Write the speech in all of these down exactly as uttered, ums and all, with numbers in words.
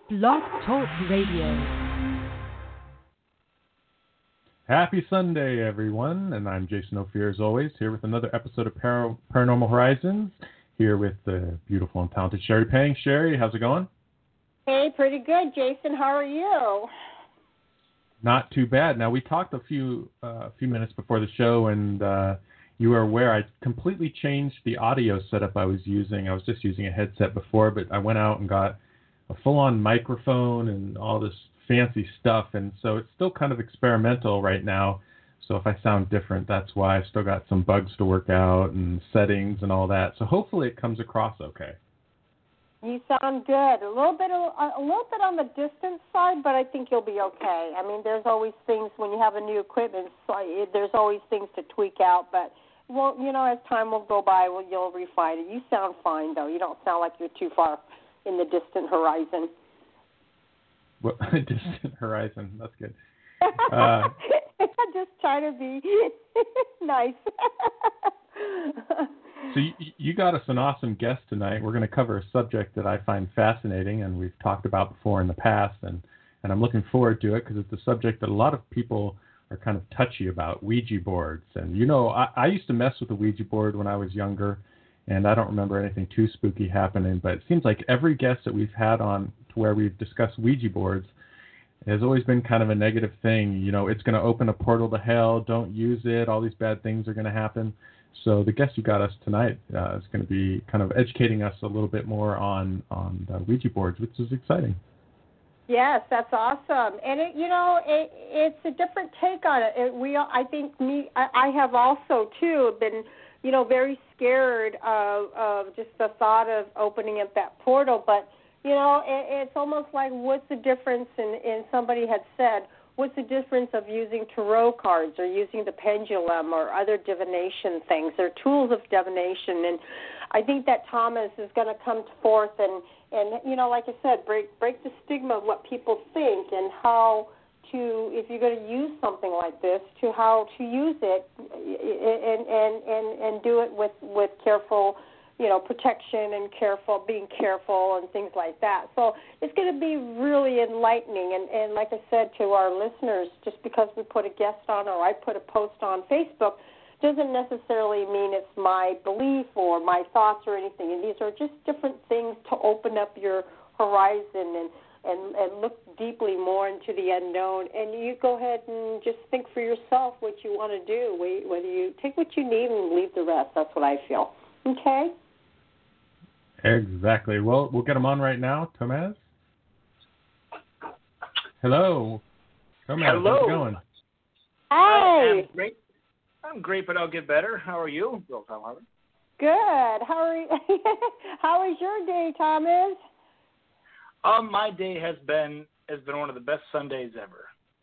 Blog Talk Radio. Happy Sunday, everyone, and I'm Jason Ophir, as always, here with another episode of Par- Paranormal Horizons, here with the beautiful and talented Sherry Pang. Sherry, how's it going? Hey, pretty good, Jason. How are you? Not too bad. Now, we talked a few uh, few minutes before the show, and uh, you were aware I completely changed the audio setup I was using. I was just using a headset before, but I went out and got a full-on microphone and all this fancy stuff, and so it's still kind of experimental right now. So if I sound different, that's why. I still got some bugs to work out and settings and all that. So hopefully it comes across okay. You sound good. A little bit, a little bit on the distant side, but I think you'll be okay. I mean, there's always things when you have a new equipment. So there's always things to tweak out, but well, you know, as time will go by, well, you'll refine it. You sound fine, though. You don't sound like you're too far in the distant horizon. Well, distant horizon. That's good. Uh, Just trying to be nice. So you, you got us an awesome guest tonight. We're going to cover a subject that I find fascinating and we've talked about before in the past, and, and I'm looking forward to it because it's a subject that a lot of people are kind of touchy about, Ouija boards. And, you know, I, I used to mess with the Ouija board when I was younger, and I don't remember anything too spooky happening, but it seems like every guest that we've had on to where we've discussed Ouija boards has always been kind of a negative thing. You know, it's going to open a portal to hell, don't use it, all these bad things are going to happen. So the guest you got us tonight uh, is going to be kind of educating us a little bit more on, on the Ouija boards, which is exciting. Yes, that's awesome, and it, you know, it, it's a different take on it. it we, I think, me, I, I have also too been, you know, very scared of, of just the thought of opening up that portal. But you know, it, it's almost like, what's the difference? And, and somebody had said, what's the difference of using tarot cards or using the pendulum or other divination things? They're tools of divination, and I think that Thomas is going to come forth and. And, you know, like I said, break break the stigma of what people think and how to, if you're going to use something like this, to how to use it and and, and, and do it with, with careful, you know, protection and careful, being careful and things like that. So it's going to be really enlightening. And, and like I said to our listeners, just because we put a guest on or I put a post on Facebook, doesn't necessarily mean it's my belief or my thoughts or anything. And these are just different things to open up your horizon and, and, and look deeply more into the unknown. And you go ahead and just think for yourself what you want to do, whether you take what you need and leave the rest. That's what I feel. Okay? Exactly. Well, we'll get him on right now. Tomaz? Hello. Tomaz, Hello. how's it going? Hey. I'm great. I'm great, but I'll get better. How are you, Bill Tom Harvey? Good. How are you? How was your day, Thomas? Um, my day has been has been one of the best Sundays ever.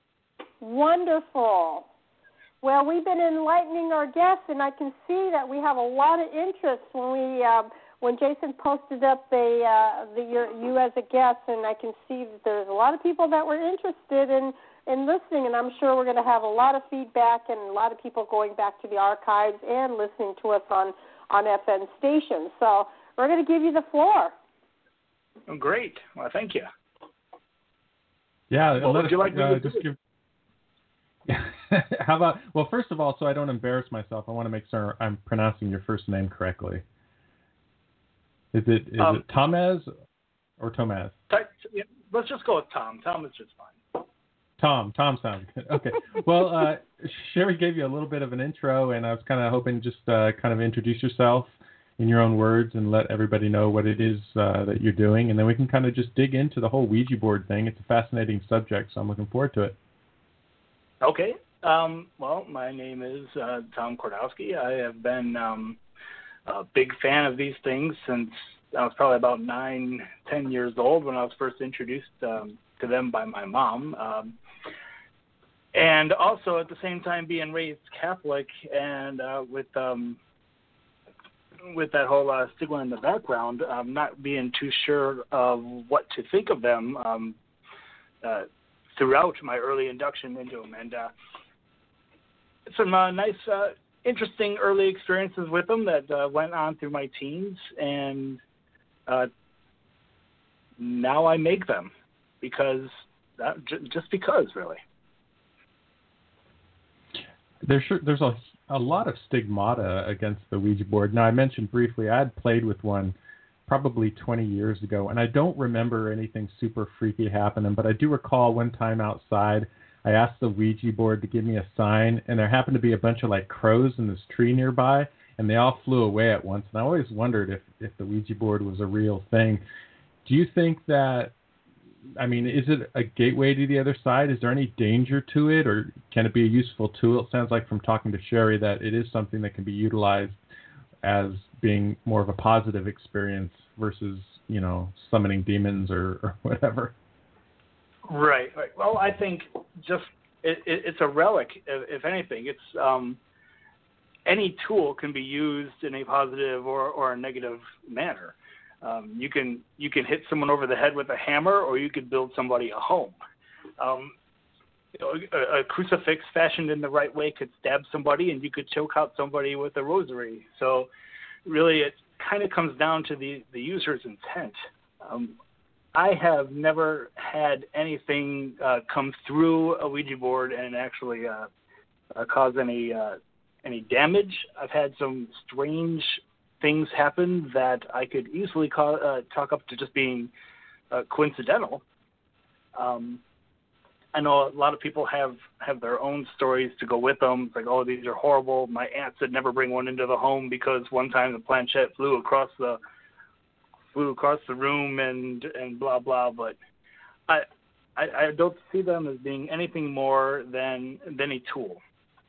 Wonderful. Well, we've been enlightening our guests, and I can see that we have a lot of interest when we um, when Jason posted up the uh, the your, you as a guest, and I can see that there's a lot of people that were interested in. in listening, and I'm sure we're going to have a lot of feedback and a lot of people going back to the archives and listening to us on, on F M stations. So we're going to give you the floor. Oh, great. Well, thank you. Yeah, what let would us, you like me uh, to just do? give... How about, well, first of all, so I don't embarrass myself, I want to make sure I'm pronouncing your first name correctly. Is it is um, it Tomaz or Tomaz? T- let's just go with Tom. Tom is just fine. Tom. Tom sounds good. Okay. Well, uh, Sherry gave you a little bit of an intro, and I was kind of hoping just uh, kind of introduce yourself in your own words and let everybody know what it is uh, that you're doing, and then we can kind of just dig into the whole Ouija board thing. It's a fascinating subject, so I'm looking forward to it. Okay. Um, well, my name is uh, Tom Kordowski. I have been um, a big fan of these things since I was probably about nine, ten years old when I was first introduced um, to them by my mom. Um, and also at the same time being raised Catholic and uh, with um, with that whole uh, stigma in the background, um, not being too sure of what to think of them um, uh, throughout my early induction into them. And uh, some uh, nice, uh, interesting early experiences with them that uh, went on through my teens, and uh, now I make them. because that, j- just because, really. There's there's a a lot of stigmata against the Ouija board. Now, I mentioned briefly I had played with one probably twenty years ago, and I don't remember anything super freaky happening, but I do recall one time outside, I asked the Ouija board to give me a sign, and there happened to be a bunch of like crows in this tree nearby, and they all flew away at once. And I always wondered if, if the Ouija board was a real thing. Do you think that, I mean, is it a gateway to the other side? Is there any danger to it, or can it be a useful tool? It sounds like from talking to Sherry that it is something that can be utilized as being more of a positive experience versus, you know, summoning demons or, or whatever. Right, right. Well, I think just it, it, it's a relic, if, if anything. It's um, any tool can be used in a positive or, or a negative manner. Um, you can you can hit someone over the head with a hammer, or you could build somebody a home. Um, you know, a, a crucifix fashioned in the right way could stab somebody, and you could choke out somebody with a rosary. So, really, it kind of comes down to the, the user's intent. Um, I have never had anything uh, come through a Ouija board and actually uh, uh, cause any uh, any damage. I've had some strange things happen that I could easily call, uh, talk up to just being uh, coincidental. Um, I know a lot of people have, have their own stories to go with them. It's like, oh, these are horrible. My aunt said never bring one into the home because one time the planchette flew across the flew across the room and, and blah blah. But I, I I don't see them as being anything more than than a tool.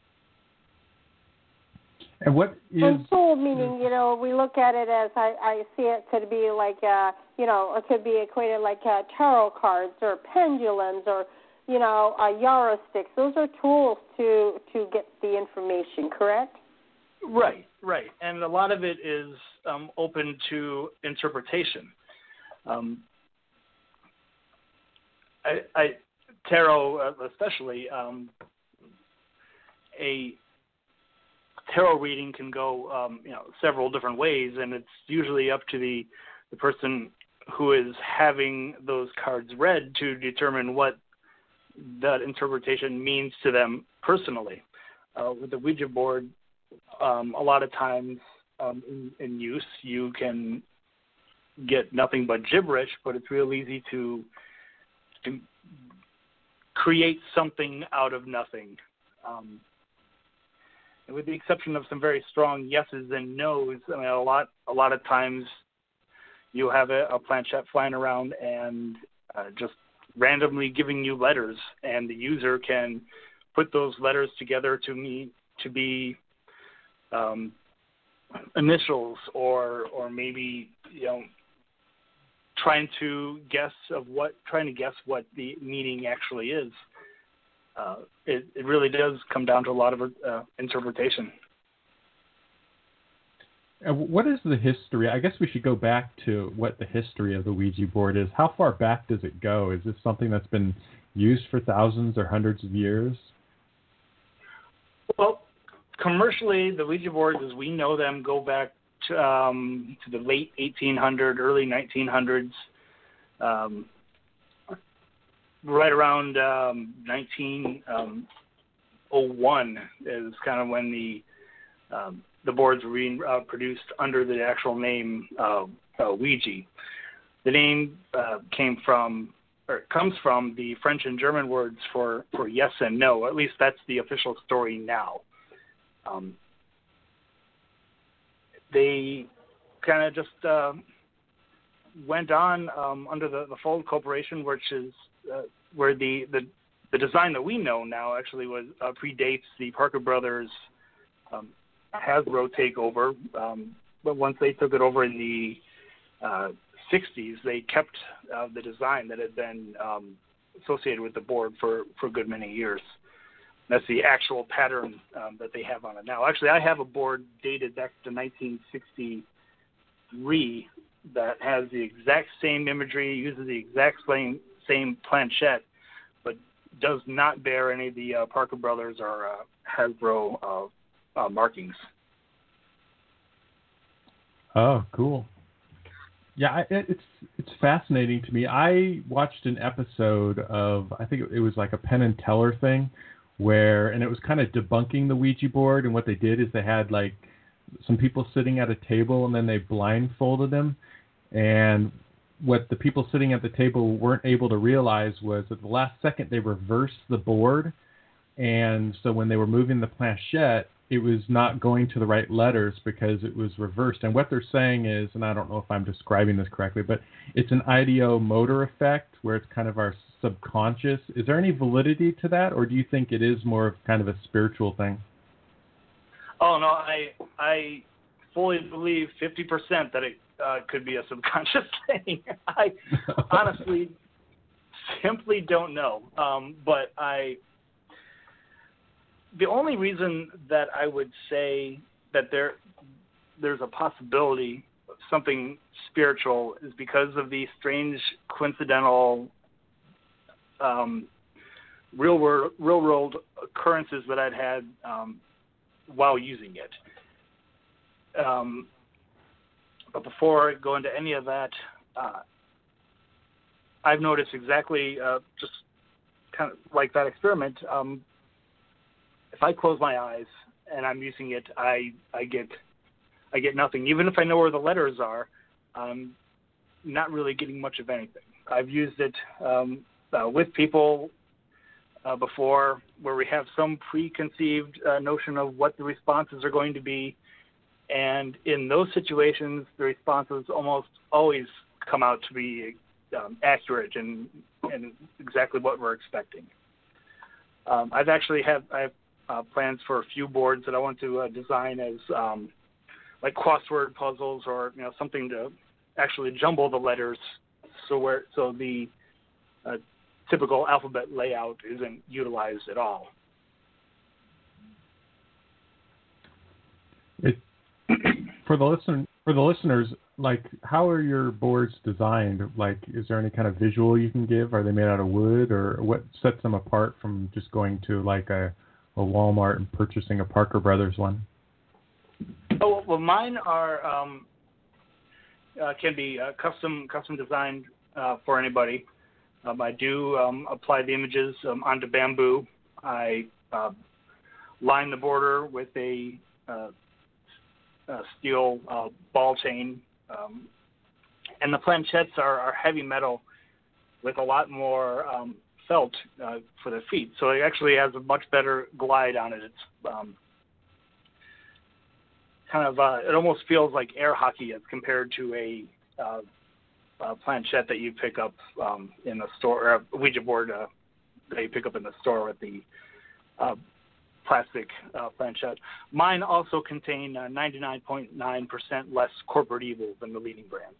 And what is... And tool meaning, you know, we look at it as, I, I see it could be like, uh, you know, it could be equated like uh, tarot cards or pendulums or, you know, uh, Yarrow sticks. Those are tools to, to get the information, correct? Right, right. And a lot of it is um, open to interpretation. Um, I, I, tarot especially, um, a... tarot reading can go, um, you know, several different ways, and it's usually up to the, the person who is having those cards read to determine what that interpretation means to them personally. Uh, with the Ouija board, um, a lot of times um, in, in use, you can get nothing but gibberish, but it's real easy to, to create something out of nothing. Um, With the exception of some very strong yeses and nos, I mean, a lot, a lot of times you have a, a planchette flying around and uh, just randomly giving you letters, and the user can put those letters together to me to be um, initials, or or maybe, you know, trying to guess of what trying to guess what the meaning actually is. Uh, it, it really does come down to a lot of uh, interpretation. Uh, what is the history? I guess we should go back to what the history of the Ouija board is. How far back does it go? Is this something that's been used for thousands or hundreds of years? Well, commercially, the Ouija boards, as we know them, go back to, um, to the late eighteen hundreds, early nineteen hundreds. Um, Right around um, nineteen oh one is kind of when the um, the boards were being uh, produced under the actual name uh, uh, Ouija. The name uh, came from, or comes from, the French and German words for, for yes and no. At least that's the official story now. Um, they kind of just uh, went on um, under the, the Fold Corporation, which is uh, where the, the the design that we know now actually was uh, predates the Parker Brothers um, Hasbro takeover. Um, but once they took it over in the uh, sixties, they kept uh, the design that had been um, associated with the board for, for a good many years. That's the actual pattern um, that they have on it now. Actually, I have a board dated back to nineteen sixty-three that has the exact same imagery, uses the exact same same planchette, but does not bear any of the uh, Parker Brothers or uh, Hasbro uh, uh, markings. Oh, cool. Yeah, I- it, it's it's fascinating to me. I watched an episode of, I think it was like a Penn and Teller thing, where, and it was kind of debunking the Ouija board. And what they did is they had like some people sitting at a table, and then they blindfolded them. And what the people sitting at the table weren't able to realize was at the last second they reversed the board, and so when they were moving the planchette, it was not going to the right letters because it was reversed. And what they're saying is, and I don't know if I'm describing this correctly, but it's an ideomotor effect where it's kind of our subconscious. Is there any validity to that, or do you think it is more of kind of a spiritual thing? Oh, no, I I fully believe fifty percent that it uh, could be a subconscious thing. I honestly simply don't know. Um, but I... The only reason that I would say that there there's a possibility of something spiritual is because of the strange coincidental um, real world real world occurrences that I'd had um, while using it. Um, but before I go into any of that, uh, I've noticed exactly uh, just kind of like that experiment. Um, If I close my eyes and I'm using it, I I get I get nothing. Even if I know where the letters are, I'm not really getting much of anything. I've used it um, uh, with people uh, before where we have some preconceived uh, notion of what the responses are going to be, and in those situations, the responses almost always come out to be um, accurate and and exactly what we're expecting. Um, I've actually had I've Uh, plans for a few boards that I want to uh, design as um, like crossword puzzles, or you know something to actually jumble the letters so where so the uh, typical alphabet layout isn't utilized at all. It, for the listen for the listeners, like, how are your boards designed? Like, is there any kind of visual you can give? Are they made out of wood, or what sets them apart from just going to like a a Walmart and purchasing a Parker Brothers one? Oh well, mine are um, uh, can be uh, custom custom designed uh, for anybody. Um, I do um, apply the images um, onto bamboo. I uh, line the border with a, uh, a steel uh, ball chain, um, and the planchettes are, are heavy metal with a lot more um, felt uh, for the feet, so it actually has a much better glide on it. It's um, kind of uh, it almost feels like air hockey as compared to a, uh, a planchette that you pick up um, in the store, or a Ouija board uh, that you pick up in the store with the uh, plastic uh, planchette. Mine also contain uh, ninety-nine point nine percent less corporate evil than the leading brands.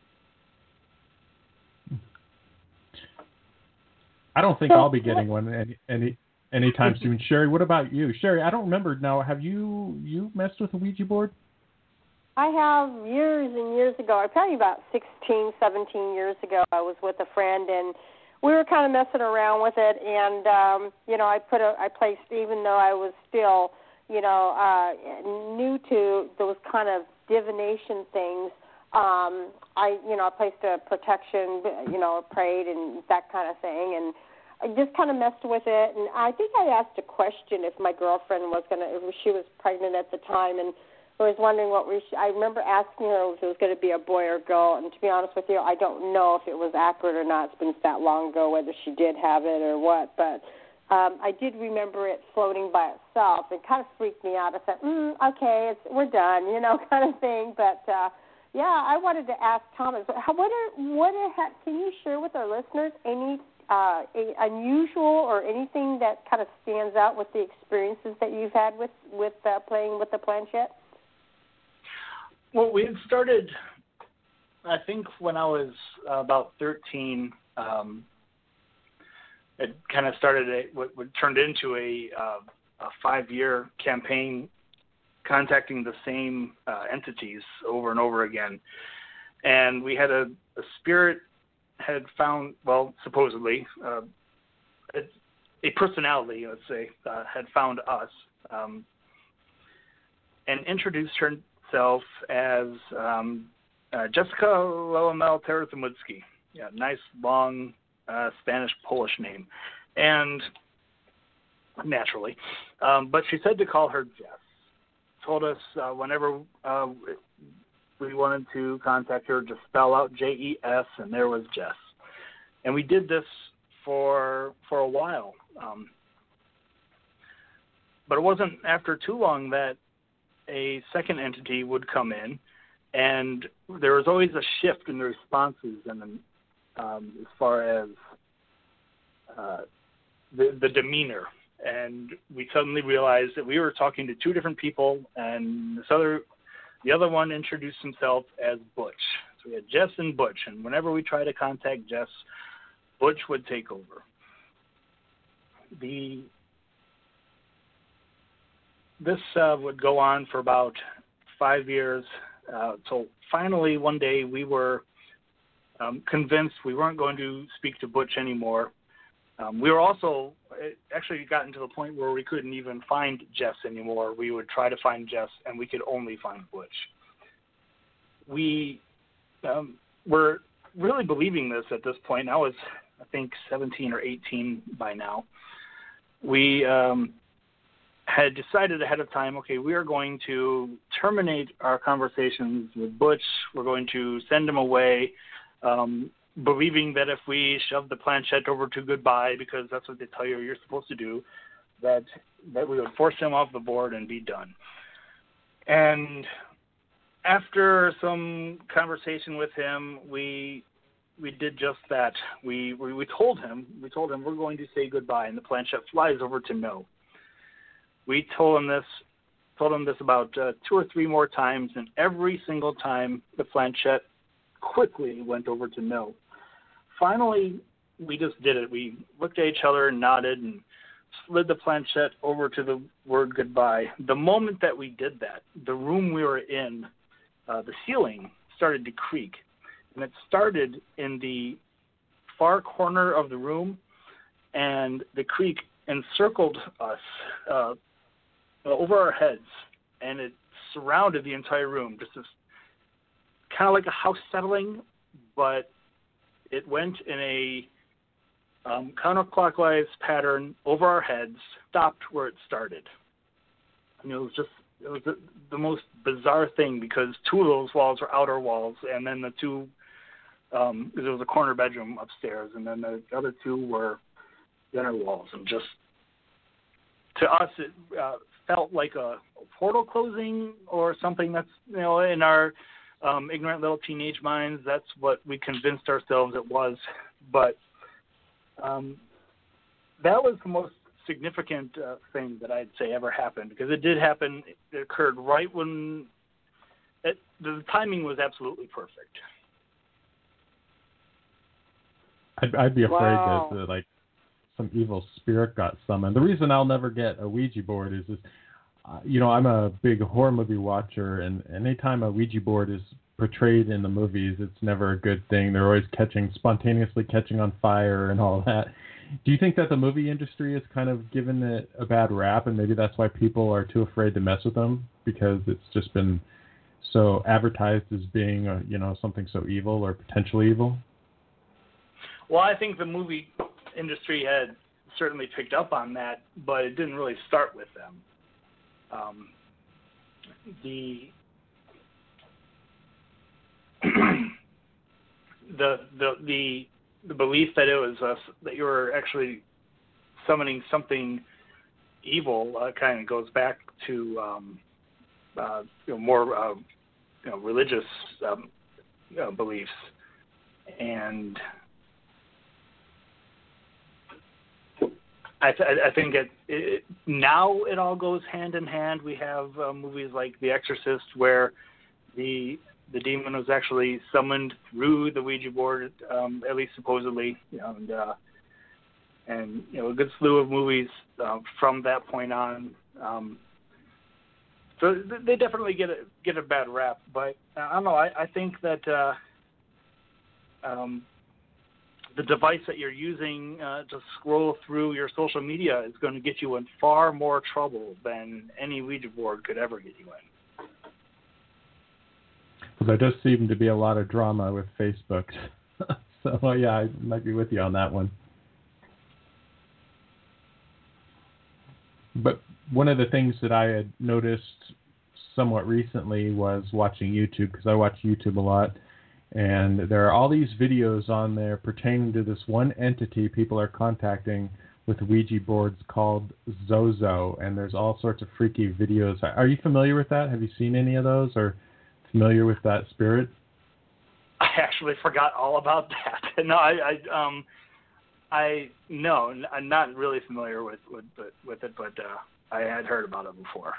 I don't think I'll be getting one any, any anytime soon. Sherry, what about you? Sherry, I don't remember now. Have you you messed with a Ouija board? I have years and years ago, probably about sixteen, seventeen years ago, I was with a friend, and we were kind of messing around with it, and, um, you know, I put a, I placed, even though I was still, you know, uh, new to those kind of divination things, Um, I, you know, I placed a protection, you know, prayed and that kind of thing, and I just kind of messed with it. And I think I asked a question if my girlfriend was going to, if she was pregnant at the time, and I was wondering what we. Should, I remember asking her if it was going to be a boy or girl, and to be honest with you, I don't know if it was accurate or not. It's been that long ago, whether she did have it or what, but um, I did remember it floating by itself. It kind of freaked me out. I said, mm, okay, it's, we're done, you know, kind of thing, but. Uh, Yeah, I wanted to ask Thomas, how, what are, what are, can you share with our listeners any uh, a, unusual or anything that kind of stands out with the experiences that you've had with, with uh, playing with the planchette? Well, we had started, I think when I was uh, about thirteen, um, it kind of started a, what, what turned into a, uh, a five-year campaign contacting the same uh, entities over and over again. And we had a, a spirit had found, well, supposedly, uh, a, a personality, let's say, uh, had found us um, and introduced herself as um, uh, Jessica Lelomel Teresamutsky. Yeah, nice long uh, Spanish Polish name, and naturally, um, but she said to call her Jess. Told us uh, whenever uh, we wanted to contact her, just spell out J E S, and there was Jess. And we did this for for a while. Um, but it wasn't after too long that a second entity would come in, and there was always a shift in the responses and um, as far as uh, the, the demeanor. And we suddenly realized that we were talking to two different people, and this other, the other one introduced himself as Butch. So we had Jess and Butch, and whenever we tried to contact Jess, Butch would take over. The This uh, would go on for about five years. Uh, so finally, one day, we were um, convinced we weren't going to speak to Butch anymore. Um, we were also it actually gotten to the point where we couldn't even find Jess anymore. We would try to find Jess, and we could only find Butch. We um, were really believing this at this point. I was, I think, seventeen or eighteen by now. We um, had decided ahead of time, okay, we are going to terminate our conversations with Butch. We're going to send him away, um, believing that if we shove the planchette over to goodbye, because that's what they tell you you're supposed to do, that that we would force him off the board and be done. And after some conversation with him, we we did just that. We, we we told him we told him we're going to say goodbye, and the planchette flies over to no. We told him this told him this about uh, two or three more times, and every single time the planchette quickly went over to no. Finally, we just did it. We looked at each other and nodded and slid the planchette over to the word goodbye. The moment that we did that, the room we were in, uh, the ceiling started to creak. And it started in the far corner of the room, and the creak encircled us uh, over our heads, and it surrounded the entire room. Just this kind of like a house settling, but it went in a um, counterclockwise pattern over our heads, stopped where it started. And it was just it was the, the most bizarre thing, because two of those walls were outer walls, and then the two um, there was a corner bedroom upstairs, and then the other two were inner walls. And just to us, it uh, felt like a portal closing or something. That's, you know, in our um, ignorant little teenage minds, that's what we convinced ourselves it was. But um, that was the most significant uh, thing that I'd say ever happened, because it did happen. It occurred right when it, the timing was absolutely perfect. I'd, I'd be afraid Wow. that uh, like some evil spirit got summoned. The reason I'll never get a Ouija board is, is uh, you know, I'm a big horror movie watcher, and anytime a Ouija board is portrayed in the movies, it's never a good thing. They're always catching, spontaneously catching on fire and all that. Do you think that the movie industry has kind of given it a bad rap, and maybe that's why people are too afraid to mess with them, because it's just been so advertised as being, a, you know, something so evil or potentially evil? Well, I think the movie industry had certainly picked up on that, but it didn't really start with them. Um, the the the the the belief that it was us, that you were actually summoning something evil, uh, kind of goes back to um, uh, you know, more uh, you know, religious um, you know, beliefs. And I, th- I think it, it now it all goes hand in hand. We have uh, movies like The Exorcist, where the the demon was actually summoned through the Ouija board, um, at least supposedly, you know, and uh, and you know, a good slew of movies uh, from that point on. Um, so they definitely get a get a bad rap, but I don't know. I, I think that uh, um, the device that you're using uh, to scroll through your social media is going to get you in far more trouble than any Ouija board could ever get you in. there does seem to be a lot of drama with Facebook. So, well, yeah, I might be with you on that one. But one of the things that I had noticed somewhat recently was watching YouTube, because I watch YouTube a lot, and there are all these videos on there pertaining to this one entity people are contacting with Ouija boards called Zozo, and there's all sorts of freaky videos. Are you familiar with that? Have you seen any of those, or familiar with that spirit? I actually forgot all about that. No, I, I um, I no, I'm not really familiar with with, with it, but uh, I had heard about it before.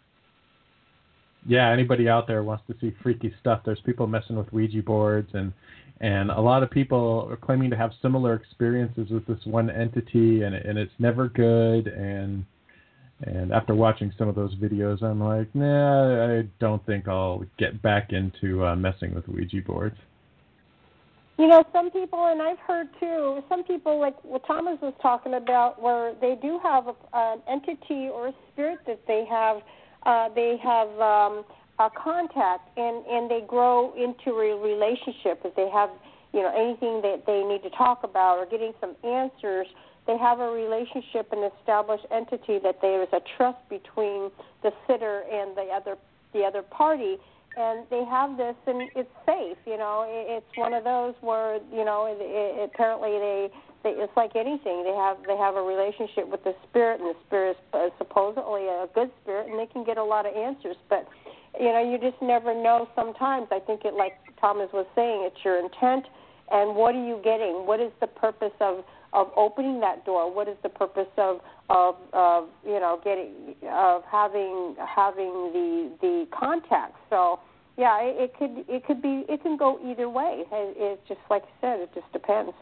Yeah, anybody out there wants to see freaky stuff, there's people messing with Ouija boards, and and a lot of people are claiming to have similar experiences with this one entity, and and it's never good. And and after watching some of those videos, I'm like, nah, I don't think I'll get back into uh, messing with Ouija boards. You know, some people, and I've heard too, some people, like what Thomas was talking about, where they do have a, an entity or a spirit that they have, uh, they have um, a contact, and, and they grow into a relationship. If they have, you know, anything that they need to talk about or getting some answers, they have a relationship, an established entity that there is a trust between the sitter and the other the other party. And they have this, and it's safe. You know, it's one of those where, you know, it, it, apparently they, they, it's like anything. They have they have a relationship with the spirit, and the spirit is supposedly a good spirit, and they can get a lot of answers. But, you know, you just never know sometimes. I think it, like Thomas was saying, it's your intent, and what are you getting? What is the purpose of, of opening that door? What is the purpose of, of, of you know, getting, of having having the the contact? So, yeah, it, it could it could be it can go either way. It, it's just like you said, it just depends.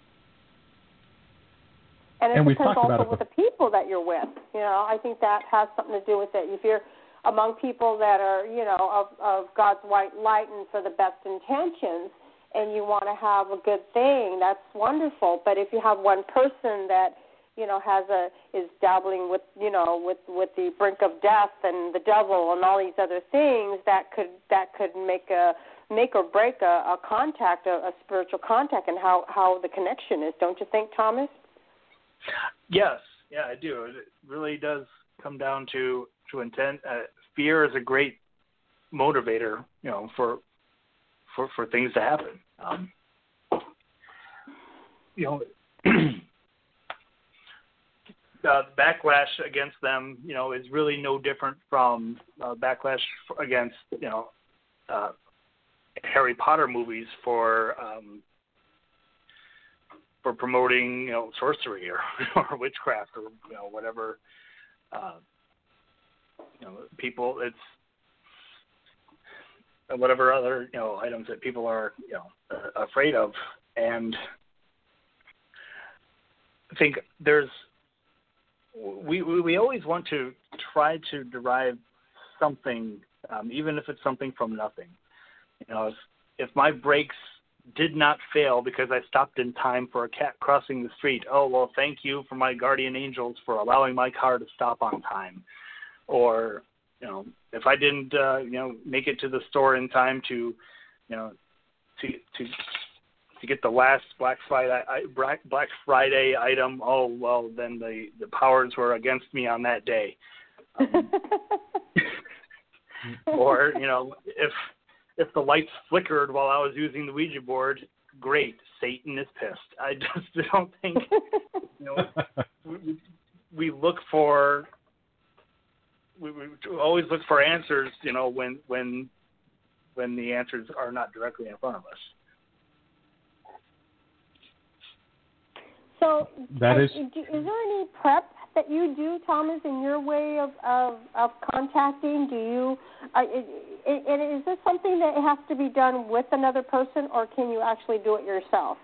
And it and depends also about with the people that you're with. You know, I think that has something to do with it. If you're among people that are, you know, of, of God's white light and for the best intentions, and you want to have a good thing, that's wonderful. But if you have one person that, you know, has a is dabbling with, you know, with, with the brink of death and the devil and all these other things, that could that could make a make or break a, a contact, a, a spiritual contact, and how, how the connection is. Don't you think, Thomas? Yes, yeah, I do. It really does come down to to intent. Uh, fear is a great motivator, you know, for for, for things to happen. Um, you know, the backlash against them, you know, is really no different from uh, backlash against, you know, uh, Harry Potter movies for um, for promoting, you know, sorcery or, or witchcraft or, you know, whatever. Uh, you know, people, it's whatever other, you know, items that people are, you know, uh, afraid of. And I think there's, we, we, we always want to try to derive something, um, even if it's something from nothing. You know, if, if my brakes did not fail because I stopped in time for a cat crossing the street, oh, well, thank you for my guardian angels for allowing my car to stop on time. Or, you know, if I didn't, uh, you know, make it to the store in time to, you know, to to to get the last Black Friday Black Friday item, oh well, then the, the powers were against me on that day. Um, or, you know, if if the lights flickered while I was using the Ouija board, great, Satan is pissed. I just don't think, you know, we, we look for. We, we always look for answers, you know, when when when the answers are not directly in front of us. So, that is, is there any prep that you do, Thomas, in your way of of, of contacting? Do you, uh, it, it, is this something that has to be done with another person, or can you actually do it yourself?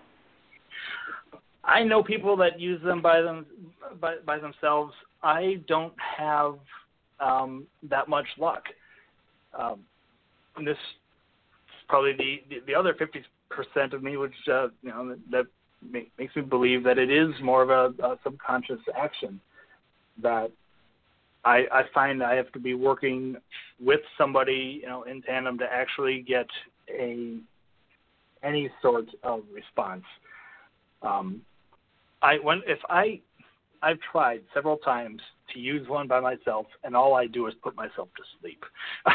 I know people that use them by them by, by themselves. I don't have Um, that much luck. Um, and this is probably the, the, the other fifty percent of me, which uh, you know that make, makes me believe that it is more of a, a subconscious action. That I, I find I have to be working with somebody, you know, in tandem to actually get a any sort of response. Um, I when if I I've tried several times to use one by myself, and all I do is put myself to sleep.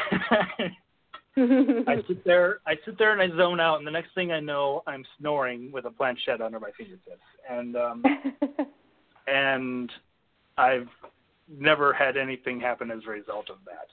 I sit there, I sit there, and I zone out, and the next thing I know, I'm snoring with a planchette under my fingertips, and um, and I've never had anything happen as a result of that.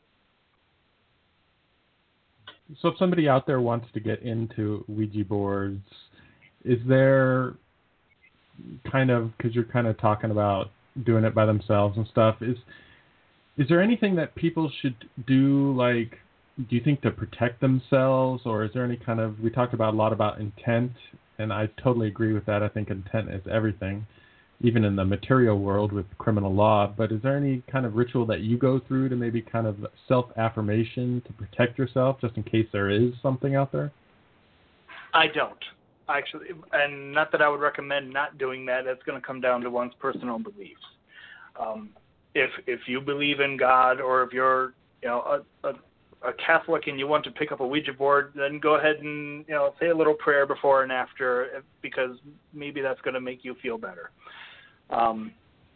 So if somebody out there wants to get into Ouija boards, is there kind of, because you're kind of talking about doing it by themselves and stuff, is is there anything that people should do, like, do you think to protect themselves, or is there any kind of, we talked about a lot about intent, and I totally agree with that. I think intent is everything, even in the material world with criminal law, but is there any kind of ritual that you go through to maybe kind of self-affirmation to protect yourself, just in case there is something out there? I don't, actually, and not that I would recommend not doing that. That's going to come down to one's personal beliefs. Um, if if you believe in God, or if you're, you know, a, a a Catholic and you want to pick up a Ouija board, then go ahead and, you know, say a little prayer before and after, because maybe that's going to make you feel better. Um,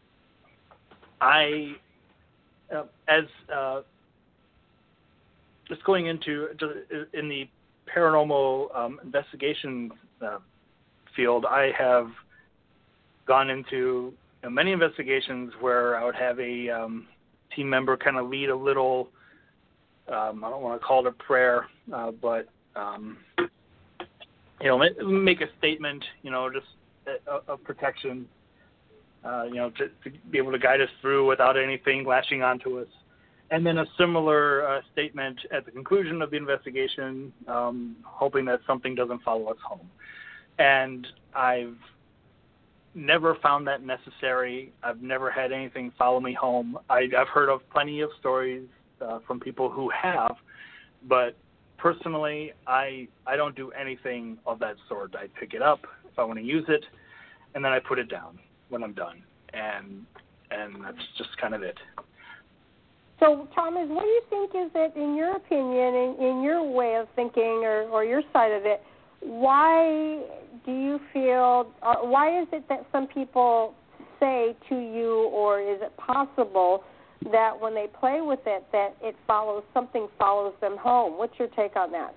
I, uh, as uh, just going into in the paranormal um, investigation uh, field, I have gone into, you know, many investigations where I would have a um, team member kind of lead a little. Um, I don't want to call it a prayer, uh, but, um, you know, make a statement, you know, just of protection, uh, you know, to, to be able to guide us through without anything lashing onto us. And then a similar uh, statement at the conclusion of the investigation, um, hoping that something doesn't follow us home. And I've never found that necessary. I've never had anything follow me home. I, I've heard of plenty of stories Uh, from people who have, but personally, I I don't do anything of that sort. I pick it up if I want to use it, and then I put it down when I'm done, and and that's just kind of it. So, Thomas, what do you think is it, in your opinion, in, in your way of thinking, or, or your side of it, why do you feel, uh, why is it that some people say to you, or is it possible that when they play with it, that it follows, something follows them home? What's your take on that?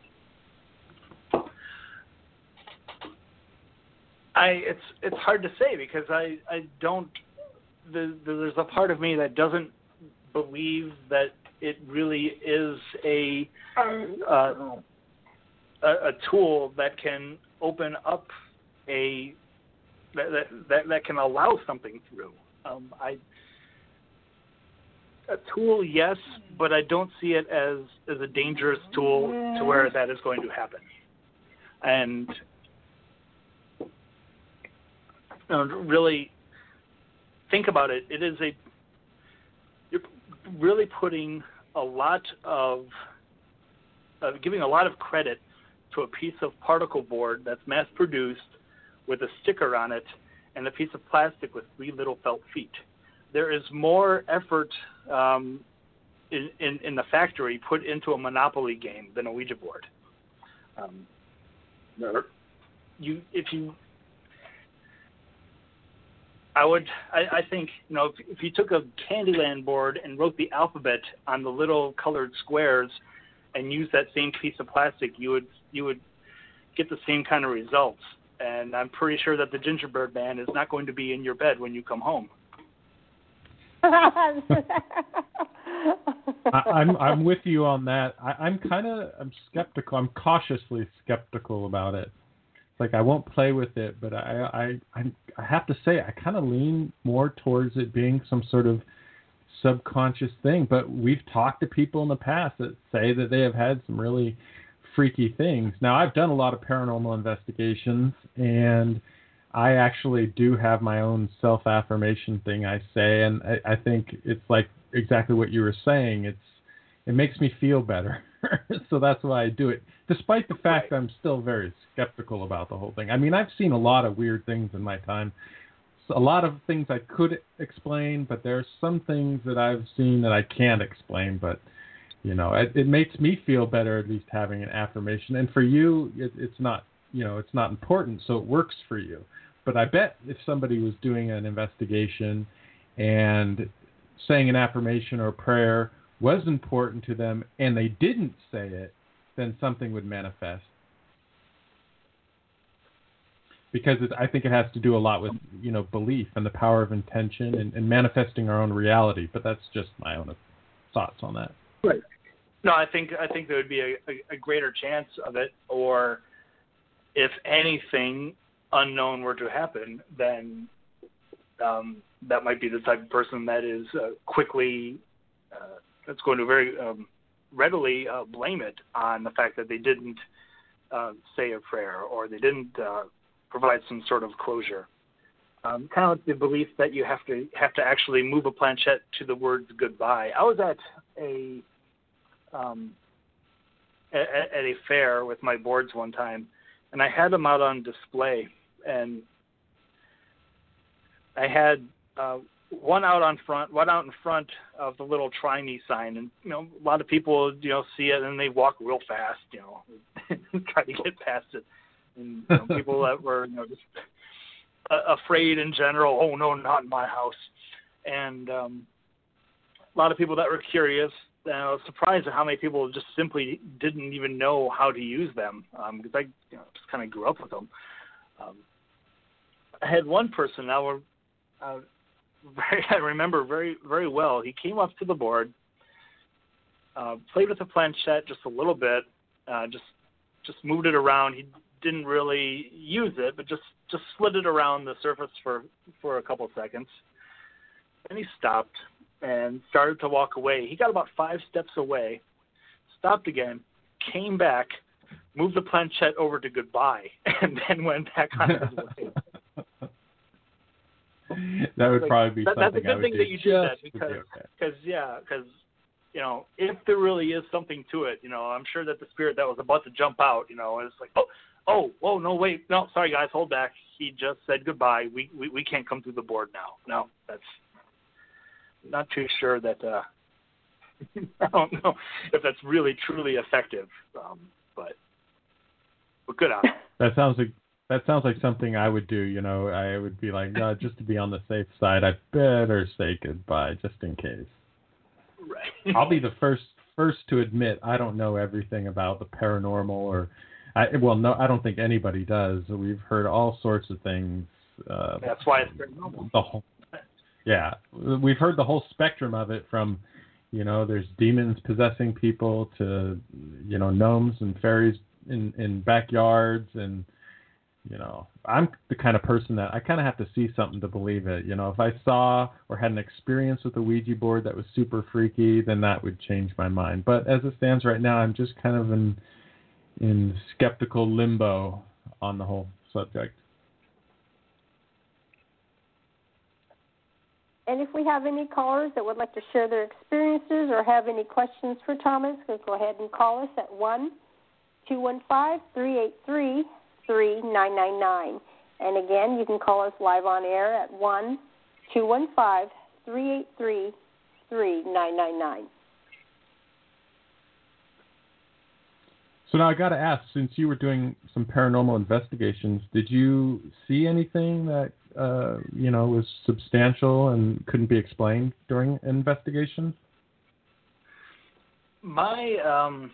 I it's it's hard to say, because I I don't. The, the, there's a part of me that doesn't believe that it really is a uh, a, a tool that can open up a that that that, that can allow something through. Um, I. A tool, yes, but I don't see it as, as a dangerous tool to where that is going to happen. And you know, really think about it. It is a you're really putting a lot of uh, giving a lot of credit to a piece of particle board that's mass produced with a sticker on it and a piece of plastic with three little felt feet. There is more effort um, in, in, in the factory put into a Monopoly game than a Ouija board. Um, you, if you, I would, I, I think, you know, if, if you took a Candyland board and wrote the alphabet on the little colored squares and used that same piece of plastic, you would, you would get the same kind of results. And I'm pretty sure that the Gingerbread Man is not going to be in your bed when you come home. I, I'm I'm with you on that. I, I'm kind of I'm skeptical. I'm cautiously skeptical about it. Like, I won't play with it, but I I I, I have to say I kind of lean more towards it being some sort of subconscious thing. But we've talked to people in the past that say that they have had some really freaky things. Now, I've done a lot of paranormal investigations, and I actually do have my own self-affirmation thing I say, and I, I think it's like exactly what you were saying. It's it makes me feel better, so that's why I do it, despite the fact that I'm still very skeptical about the whole thing. I mean, I've seen a lot of weird things in my time, a lot of things I could explain, but there's some things that I've seen that I can't explain. But you know, it, it makes me feel better at least having an affirmation. And for you, it, it's not, you know, it's not important, so it works for you. But I bet if somebody was doing an investigation and saying an affirmation or prayer was important to them and they didn't say it, then something would manifest. Because it, I think it has to do a lot with, you know, belief and the power of intention and, and manifesting our own reality. But that's just my own thoughts on that. Right. No, I think I think there would be a, a, a greater chance of it, or if anything unknown were to happen, then um, that might be the type of person that is uh, quickly uh, that's going to very um, readily uh, blame it on the fact that they didn't uh, say a prayer or they didn't uh, provide some sort of closure. Um, kind of like the belief that you have to have to actually move a planchette to the words goodbye. I was at a um, at, at a fair with my boards one time, and I had them out on display, and I had uh, one out on front, one out in front of the little try me sign, and you know a lot of people you know see it and they walk real fast, you know, try to get past it, and you know, people that were you know just afraid in general. Oh no, not in my house. And um, a lot of people that were curious. And I was surprised at how many people just simply didn't even know how to use them um, because I you know, just kind of grew up with them. Um, I had one person now. Were, uh, very, I remember very very well. He came up to the board, uh, played with the planchette just a little bit, uh, just just moved it around. He didn't really use it, but just, just slid it around the surface for, for a couple of seconds. Then he stopped and started to walk away. He got about five steps away, stopped again, came back, moved the planchette over to goodbye, and then went back on his way. That would like, probably be that, something That's a good I would thing do that you did that just because, to be okay. cause, yeah, because, you know, if there really is something to it, you know, I'm sure that the spirit that was about to jump out, you know, is like, oh, oh, whoa, no, wait, no, sorry, guys, hold back. He just said goodbye. We we, we can't come through the board now. No, that's not too sure that, uh, I don't know if that's really, truly effective, um, but, but good on it. That sounds like that sounds like something I would do. You know, I would be like, no, just to be on the safe side, I better say goodbye just in case. Right. I'll be the first first to admit I don't know everything about the paranormal, or I, well, no, I don't think anybody does. We've heard all sorts of things. Uh, That's why it's paranormal. The whole, yeah, we've heard the whole spectrum of it, from, you know, there's demons possessing people to, you know, gnomes and fairies in, in backyards, and you know, I'm the kind of person that I kind of have to see something to believe it. You know, if I saw or had an experience with a Ouija board that was super freaky, then that would change my mind. But as it stands right now, I'm just kind of in in skeptical limbo on the whole subject. And if we have any callers that would like to share their experiences or have any questions for Thomas, go ahead and call us at one two one five, three eight three, three nine nine nine. And again, you can call us live on air at one two one five, three eight three, three nine nine nine. So now I got to ask, since you were doing some paranormal investigations, did you see anything that, uh, you know, was substantial and couldn't be explained during an investigation? My, um,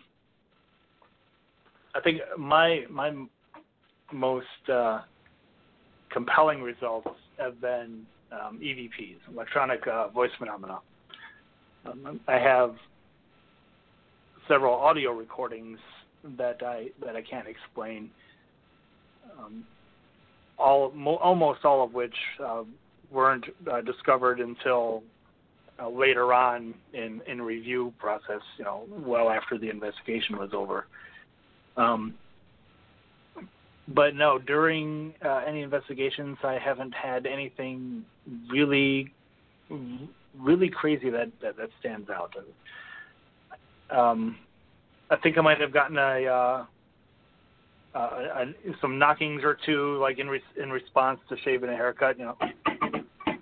I think my my most uh, compelling results have been um, E V Ps, electronic uh, voice phenomena. Um, I have several audio recordings that I that I can't explain. Um, all mo- almost all of which uh, weren't uh, discovered until uh, later on in in review process. You know, well after the investigation was over. Um, but no, during uh, any investigations, I haven't had anything really, really crazy that that, that stands out. Um, I think I might have gotten a, uh, uh, a some knockings or two, like in re- in response to shaving a haircut. You know,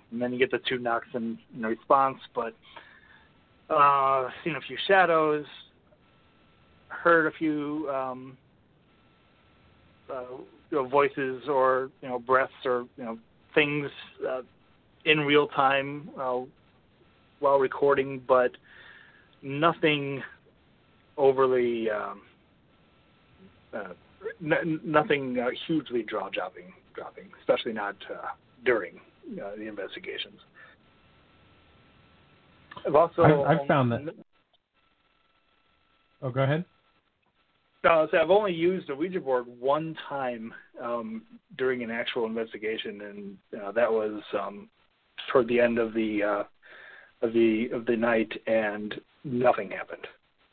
and then you get the two knocks in, in response. But uh, seen a few shadows, heard a few um, uh, you know, voices or you know breaths or you know things uh, in real time uh, while recording, but nothing overly, um, uh, n- nothing uh, hugely jaw dropping, dropping, especially not uh, during uh, the investigations. I've also I've, I've found that. Oh, go ahead. No, so I've only used a Ouija board one time um, during an actual investigation, and uh, that was um, toward the end of the uh, of the of the night, and nothing happened.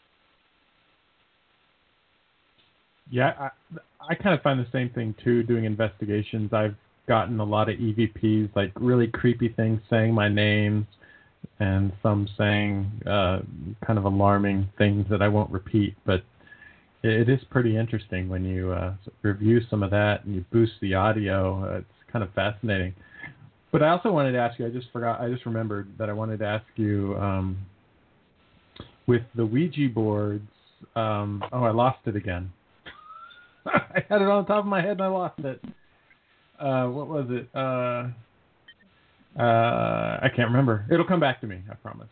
Yeah, I, I kind of find the same thing too. Doing investigations, I've gotten a lot of E V Ps, like really creepy things, saying my name, and some saying uh, kind of alarming things that I won't repeat, but it is pretty interesting when you uh, review some of that and you boost the audio. Uh, it's kind of fascinating. But I also wanted to ask you, I just forgot, I just remembered that I wanted to ask you, um, with the Ouija boards, um, oh, I lost it again. I had it on the top of my head and I lost it. Uh, what was it? Uh, uh, I can't remember. It'll come back to me, I promise.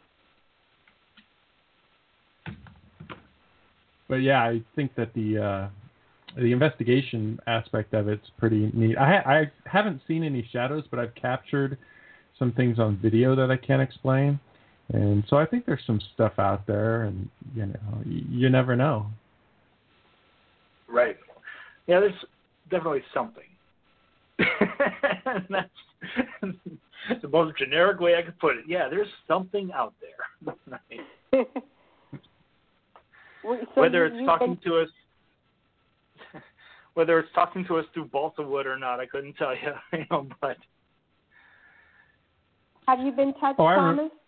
But yeah, I think that the uh, the investigation aspect of it's pretty neat. I, ha- I haven't seen any shadows, but I've captured some things on video that I can't explain, and so I think there's some stuff out there, and you know, you, you never know. Right. Yeah, there's definitely something. And that's the most generic way I could put it. Yeah, there's something out there. Right. So whether you, it's talking been... to us, whether it's talking to us through balsa wood or not, I couldn't tell you. You know, but have you been touched, oh, I Thomas? Re-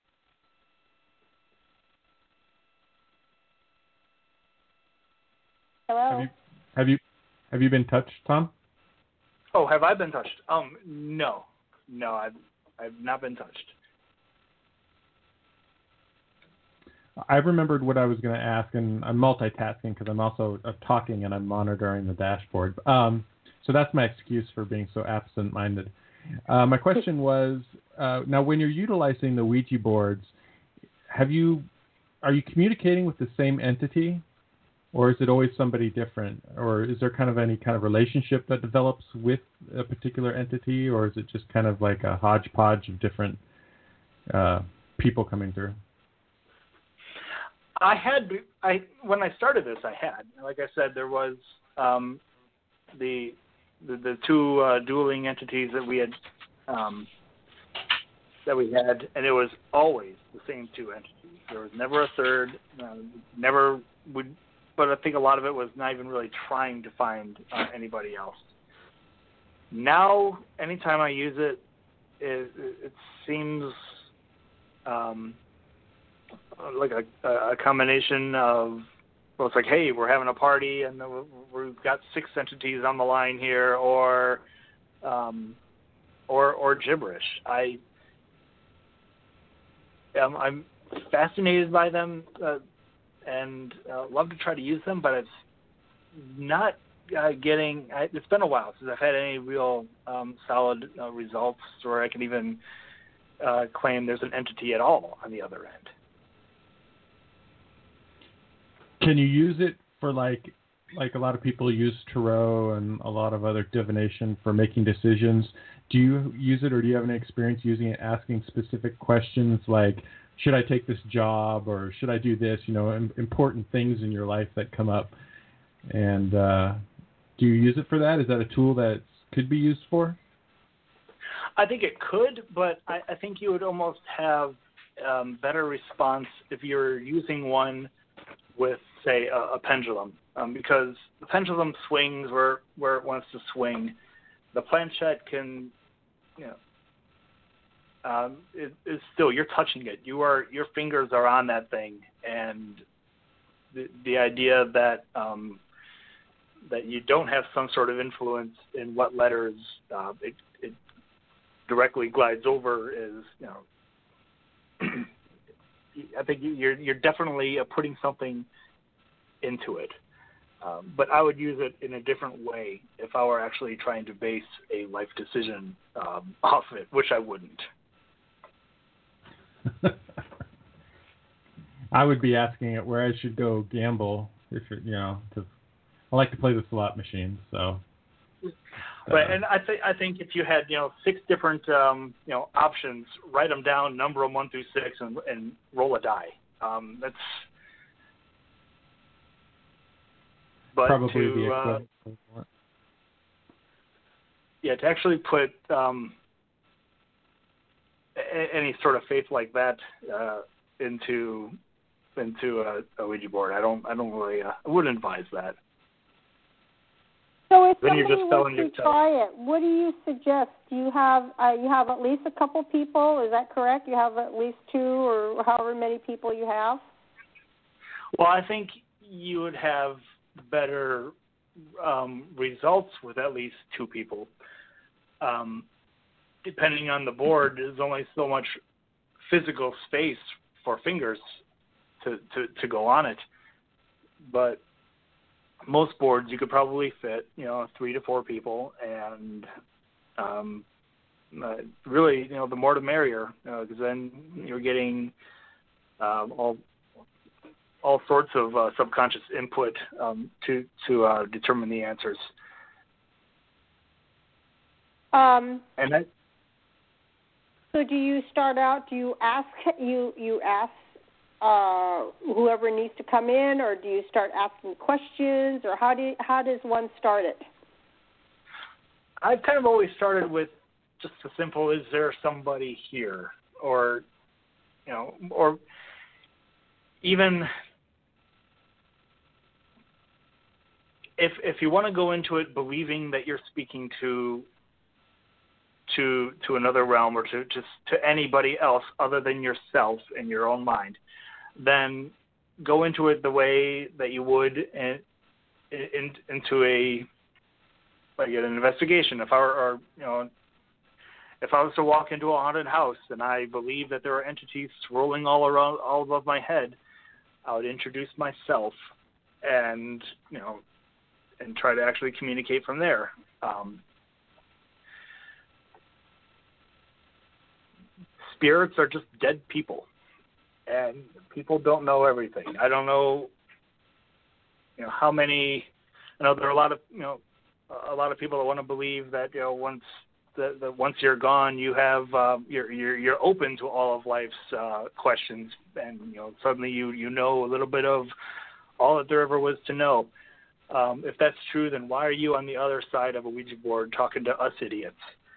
Hello. Have you, have you have you been touched, Tom? Oh, have I been touched? Um, no, no, I've I've not been touched. I remembered what I was going to ask, and I'm multitasking because I'm also uh, talking and I'm monitoring the dashboard. Um, so that's my excuse for being so absent-minded. Uh, my question was, uh, now when you're utilizing the Ouija boards, have you are you communicating with the same entity, or is it always somebody different, or is there kind of any kind of relationship that develops with a particular entity, or is it just kind of like a hodgepodge of different uh, people coming through? I had, I when I started this, I had, like I said, there was um, the, the the two uh, dueling entities that we had um, that we had, and it was always the same two entities. There was never a third, uh, never would, but I think a lot of it was not even really trying to find uh, anybody else. Now, anytime I use it, it, it seems um, like a, a combination of, well, it's like, hey, we're having a party and we've got six entities on the line here, or um, or or gibberish. I am I'm fascinated by them uh, and uh, love to try to use them, but it's not uh, getting. I, it's been a while since I've had any real um, solid uh, results where I can even uh, claim there's an entity at all on the other end. Can you use it for like, like a lot of people use tarot and a lot of other divination for making decisions? Do you use it, or do you have any experience using it, asking specific questions like, should I take this job, or should I do this? You know, important things in your life that come up. And uh, do you use it for that? Is that a tool that could be used for? I think it could, but I, I think you would almost have um, better response if you're using one with, say, a, a pendulum, um, because the pendulum swings where, where it wants to swing. The planchette can, you know, um, it, it's still, you're touching it. You are, your fingers are on that thing, and the the idea that um, that you don't have some sort of influence in what letters uh, it, it directly glides over is, you know, I think you're you're definitely putting something into it. Um, but I would use it in a different way if I were actually trying to base a life decision um, off of it, which I wouldn't. I would be asking it where I should go gamble, if it, you know, because I like to play the slot machines. So, right, uh, and I think I think if you had you know six different um, you know options, write them down, number them one through six, and, and roll a die. Um, that's but probably to, the uh, equivalent. Yeah, to actually put um, a- any sort of faith like that uh, into into a, a Ouija board, I don't I don't really uh, I wouldn't advise that. So if Then somebody you're just were selling to yourself. try it, what do you suggest? Do you have uh, you have at least a couple people? Is that correct? You have at least two, or however many people you have. Well, I think you would have better um, results with at least two people. Um, depending on the board, there's only so much physical space for fingers to, to, to go on it. But most boards you could probably fit, you know, three to four people, and um, uh, really, you know, the more the merrier, because uh, then you're getting um, all all sorts of uh, subconscious input um, to to uh, determine the answers. Um, and that, so do you start out? Do you ask you you ask uh, whoever needs to come in, or do you start asking questions, or how do you, how does one start it? I've kind of always started with just the simple: is there somebody here, or you know, or even if if you want to go into it believing that you're speaking to to to another realm, or to just to anybody else other than yourself in your own mind, then go into it the way that you would in, in, into a like an investigation. If I were, or, you know, if I was to walk into a haunted house and I believe that there are entities swirling all around, all above my head, I would introduce myself and, you know, and try to actually communicate from there. Um, spirits are just dead people, and people don't know everything. I don't know, you know, how many. I know there are a lot of, you know, a lot of people that want to believe that, you know, once that, that once you're gone, you have uh, you're you're you're open to all of life's uh, questions, and you know, suddenly you you know a little bit of all that there ever was to know. Um, if that's true, then why are you on the other side of a Ouija board talking to us idiots?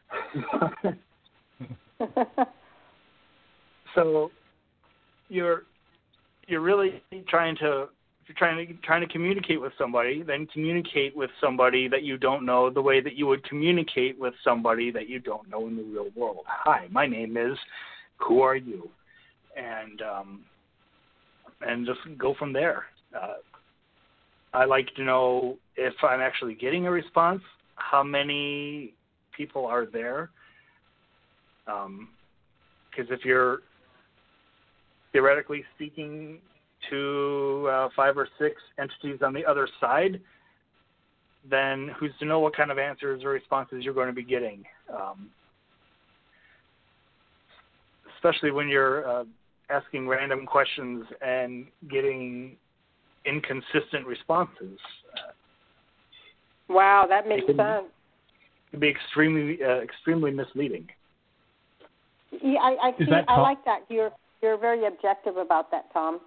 So you're you're really trying to if you're trying to trying to communicate with somebody, then communicate with somebody that you don't know the way that you would communicate with somebody that you don't know in the real world. Hi, my name is. Who are you? And um, and just go from there. Uh, I like to know if I'm actually getting a response, how many people are there. Because um, if you're theoretically speaking to uh, five or six entities on the other side, then who's to know what kind of answers or responses you're going to be getting, um, especially when you're uh, asking random questions and getting inconsistent responses. Wow, that makes it can, sense. It can be extremely, uh, extremely misleading. Yeah, I, I, see, I com- like that. You're you're very objective about that, Tom.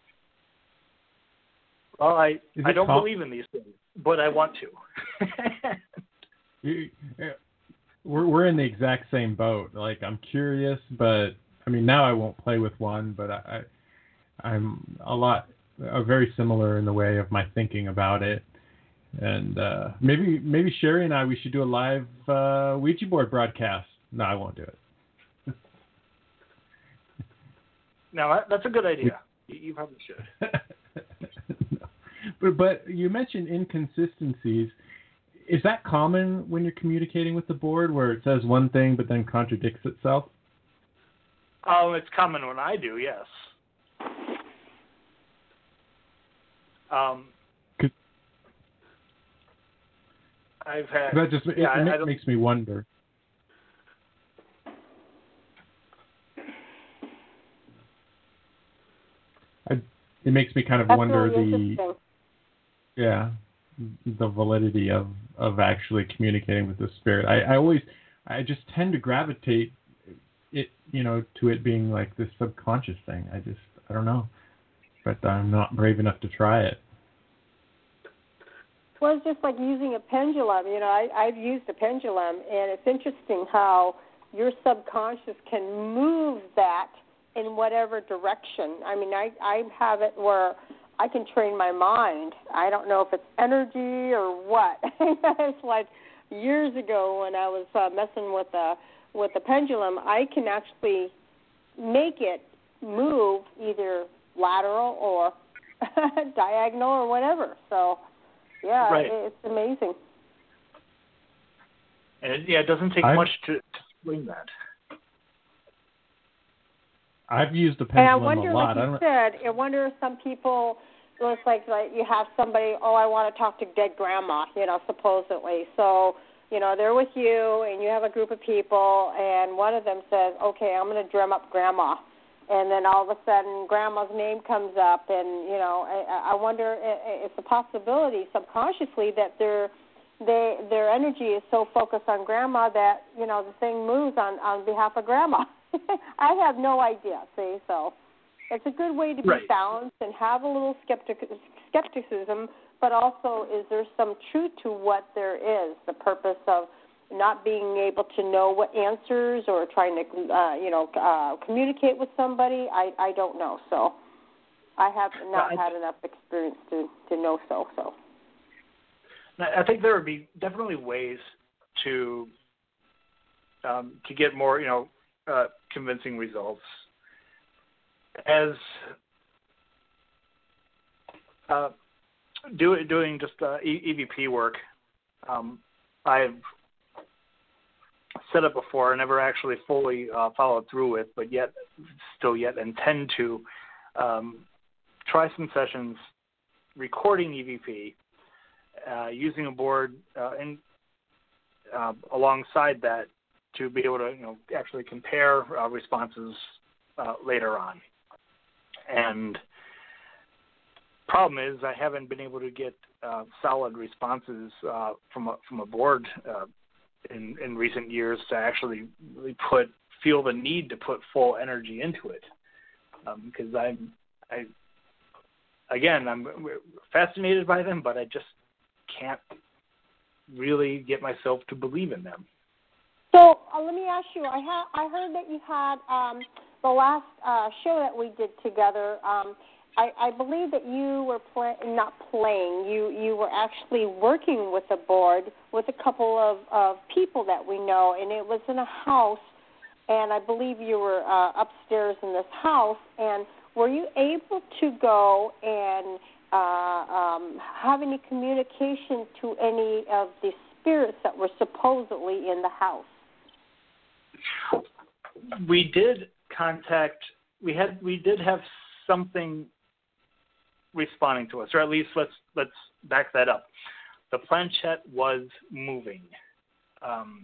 Well, I, I don't com- believe in these things, but I want to. you, we're we're in the exact same boat. Like, I'm curious, but I mean, now I won't play with one, but I, I I'm a lot, uh, very similar in the way of my thinking about it. And uh, maybe maybe Sherry and I, we should do a live uh, Ouija board broadcast. No, I won't do it. No, that's a good idea. You probably should. but, but you mentioned inconsistencies. is that common when you're communicating with the board, where it says one thing but then contradicts itself? Oh, it's common when I do, yes. Um, I've had. That just it, yeah, it makes me wonder. I, it makes me kind of That's wonder really the yeah the validity of, of actually communicating with the spirit. I, I always I just tend to gravitate it you know to it being like this subconscious thing. I just I don't know, but I'm not brave enough to try it. Well, it's just like using a pendulum. You know, I, I've used a pendulum, and it's interesting how your subconscious can move that in whatever direction. I mean, I, I have it where I can train my mind. I don't know if it's energy or what. It's like years ago when I was uh, messing with a with a pendulum, I can actually make it move either lateral or diagonal or whatever. So, yeah, right. it's amazing. And it, yeah, it doesn't take I've, much to, to explain that. I've used the And I pendulum wonder, a lot. like you I don't... said, I wonder if some people, it's like, like you have somebody, oh, I want to talk to dead grandma, you know, supposedly. So, you know, they're with you, and you have a group of people, and one of them says, okay, I'm going to drum up grandma. And then all of a sudden, grandma's name comes up, and, you know, I, I wonder if it's a possibility subconsciously that their they, their energy is so focused on grandma that, you know, the thing moves on, on behalf of grandma. I have no idea, see, so it's a good way to be right. balanced and have a little skeptic, skepticism, but also is there some truth to what there is, the purpose of not being able to know what answers or trying to, uh, you know, uh, communicate with somebody. I, I don't know. So I have not I, had enough experience to, to know so. So I think there would be definitely ways to um, to get more, you know, uh, convincing results. As uh, do, doing just uh, E V P work, um, I've set up before, I never actually fully uh, followed through with, but yet still yet intend to um, try some sessions recording E V P, uh, using a board uh, and uh, alongside that to be able to, you know, actually compare uh, responses uh, later on. And problem is, I haven't been able to get uh, solid responses uh, from a from a board uh, in in recent years to actually really put feel the need to put full energy into it, because um, I'm I again I'm fascinated by them, but I just can't really get myself to believe in them. So uh, let me ask you. I ha- I heard that you had um, the last uh, show that we did together. Um, I, I believe that you were play- not playing. You you were actually working with a board with a couple of, of people that we know, and it was in a house. And I believe you were uh, upstairs in this house. And were you able to go and uh, um, have any communication to any of the spirits that were supposedly in the house? We did contact. We had. We did have something responding to us, or at least let's let's back that up. The planchette was moving. Um,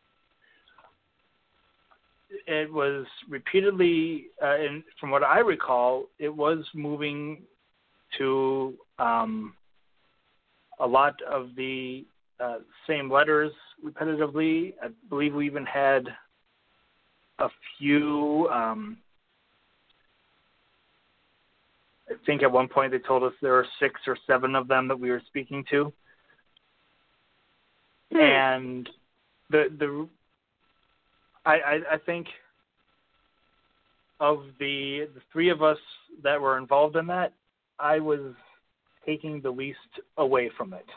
it was repeatedly, uh, and from what I recall, it was moving to um, a lot of the uh, same letters repetitively. I believe we even had a few. Um, I think at one point they told us there were six or seven of them that we were speaking to. Hmm. And the the I, I I think of the the three of us that were involved in that, I was taking the least away from it.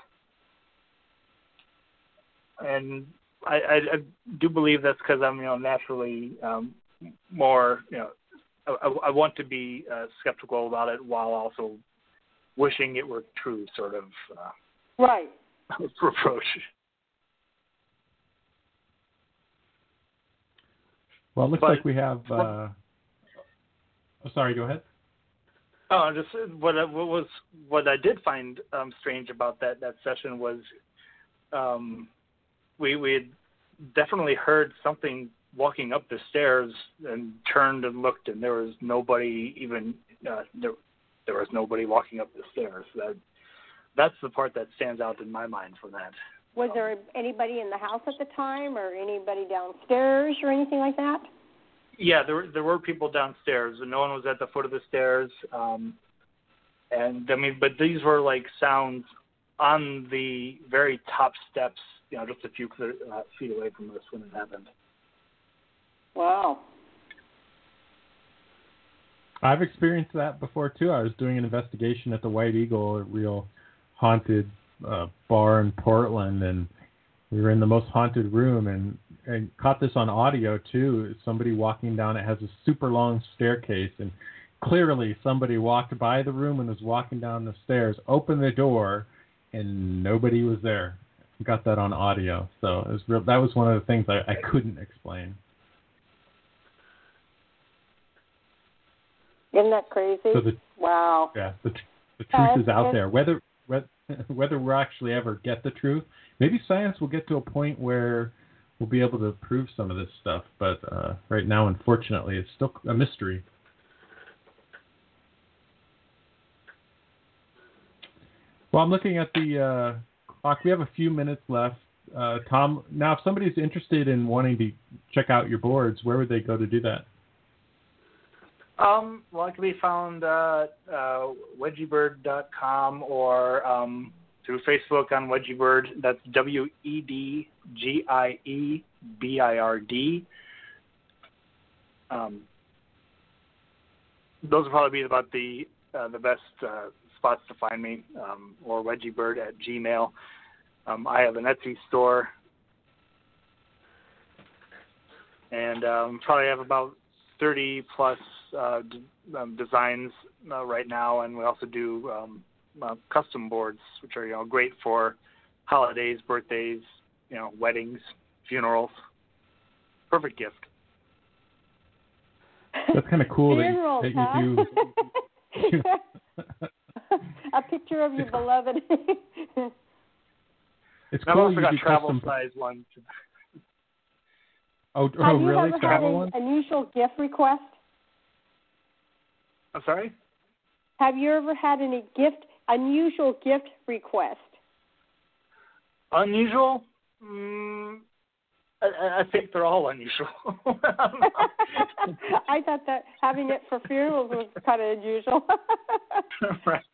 And I, I, I do believe that's because I'm, you know, naturally um, more, you know, I, I want to be uh, skeptical about it while also wishing it were true, sort of. Uh, right. approach. Well, it looks But, like we have. Uh, oh, sorry, go ahead. Oh, just what what was what I did find um, strange about that, that session was um, we we had definitely heard something walking up the stairs and turned and looked, and there was nobody even uh, there there was nobody walking up the stairs. That that's the part that stands out in my mind from that. Was there anybody in the house at the time, or anybody downstairs, or anything like that? Yeah, there were, there were people downstairs, and no one was at the foot of the stairs. Um, and I mean, but these were like sounds on the very top steps, you know, just a few uh, feet away from us when it happened. Wow. I've experienced that before too. I was doing an investigation at the White Eagle, a real haunted uh, bar in Portland, and we were in the most haunted room, and, and caught this on audio too. Somebody walking down, it has a super long staircase, and clearly somebody walked by the room and was walking down the stairs, opened the door, and nobody was there. Got that on audio, so it was real, that was one of the things I, I couldn't explain. Isn't that crazy? So the, wow. Yeah, the, the truth Uh, is out it's- there. Whether whether whether we'll actually ever get the truth, maybe science will get to a point where we'll be able to prove some of this stuff. But uh, right now, unfortunately, it's still a mystery. Well, I'm looking at the uh, clock. We have a few minutes left. Uh, Tom, now if somebody's interested in wanting to check out your boards, where would they go to do that? Um, well, it can be found uh, uh, wedgie bird dot com or um, through Facebook on Wedgiebird. That's W E D G I E B I R D. Um, those will probably be about the uh, the best uh, spots to find me, um, or wedgiebird at Gmail. Um, I have an Etsy store, and um, probably have about thirty plus uh, d- um, designs uh, right now, and we also do um, uh, custom boards, which are you know great for holidays, birthdays, you know, weddings, funerals. Perfect gift. That's kind of cool that, Funerals, you- that you do. huh? A picture of your beloved. It's I've cool also you got do travel custom. size ones. Oh, Have oh you really? ever Travel had one? an unusual gift request? I'm sorry? Have you ever had any gift unusual gift request? Unusual? Mm, I, I think they're all unusual. I thought that having it for funerals was kind of unusual. Right.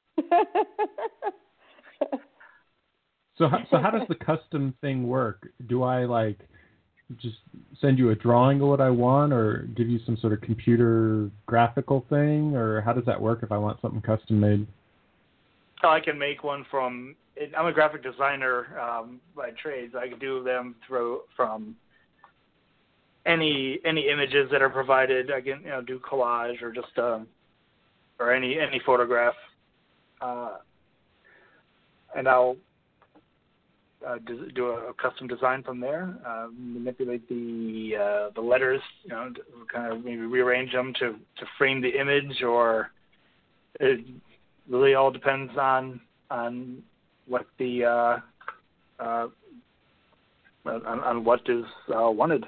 So, how- so how does the custom thing work? Do I like just send you a drawing of what I want, or give you some sort of computer graphical thing, or how does that work if I want something custom made? Oh, I can make one from. I'm a graphic designer um, by trade. So I can do them through from any any images that are provided. I can you know do collage or just um, or any any photograph, uh, and I'll uh, do, do a custom design from there. Uh, manipulate the uh, the letters, you know, kind of maybe rearrange them to to frame the image, or it really all depends on on what the uh, uh, on, on what is uh, wanted.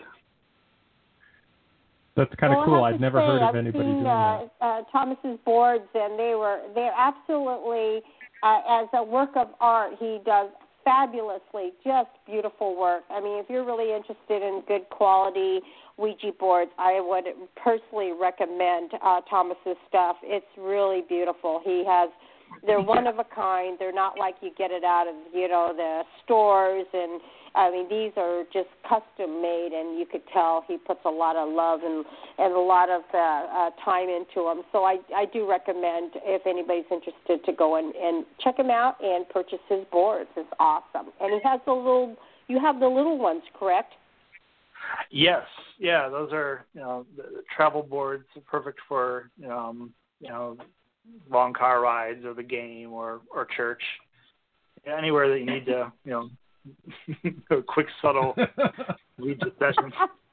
That's kind of well, cool. I have I've to never say, heard of I've anybody seen, doing uh, that. Uh, Thomas's boards, and they were they're absolutely uh, as a work of art. He does fabulously, just beautiful work. I mean, if you're really interested in good quality Ouija boards, I would personally recommend uh, Thomas's stuff. It's really beautiful. He has. They're one of a kind. They're not like you get it out of, you know, the stores. And, I mean, these are just custom made, and you could tell he puts a lot of love and, and a lot of uh, uh, time into them. So I, I do recommend, if anybody's interested, to go and, and check him out and purchase his boards. It's awesome. And he has the little, you have the little ones, correct? Yes, yeah, those are you know the, the travel boards, are perfect for um, you know long car rides or the game or or church. Yeah, anywhere that you need to, you know, a quick, subtle Ouija session.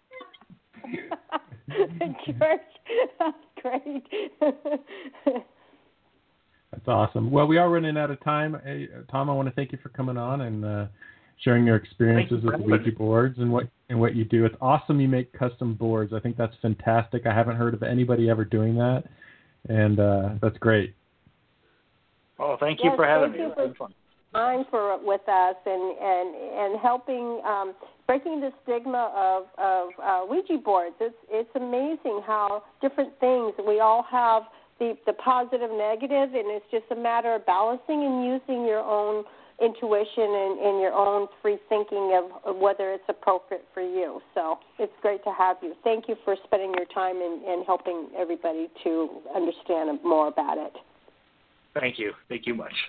George, that's great. That's awesome. Well, we are running out of time. Hey, Tom, I want to thank you for coming on and uh, sharing your experiences you with Ouija boards and what and what you do. It's awesome you make custom boards. I think that's fantastic. I haven't heard of anybody ever doing that, and uh, that's great. Oh, thank you yes, for having thank me. You It's for been fun. Time for with us and and and helping um, breaking the stigma of of uh, Ouija boards. It's it's amazing how different things we all have the the positive, negative, and it's just a matter of balancing and using your own intuition and, and your own free thinking of, of whether it's appropriate for you. So it's great to have you. Thank you for spending your time and, and helping everybody to understand more about it. Thank you. Thank you much.